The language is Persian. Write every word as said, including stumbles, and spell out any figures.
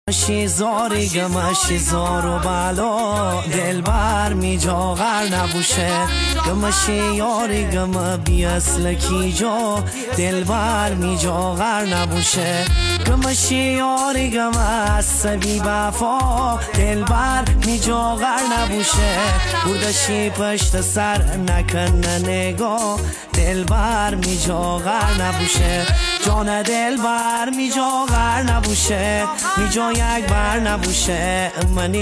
شیزاری گمشی زار و بالا دل بر می جا غر نبوشه گمشی یاری گم بی اصل کی جا دل بر می جا غر نبوشه گمشی یاری گم از بی وفا دل بر می جا غر نبوشه بردشی پشت سر نکنه نگاه دل بر می جا غر نبوشه جان دل بر می جا غر نبوشه می جا یک بر نبوشه منی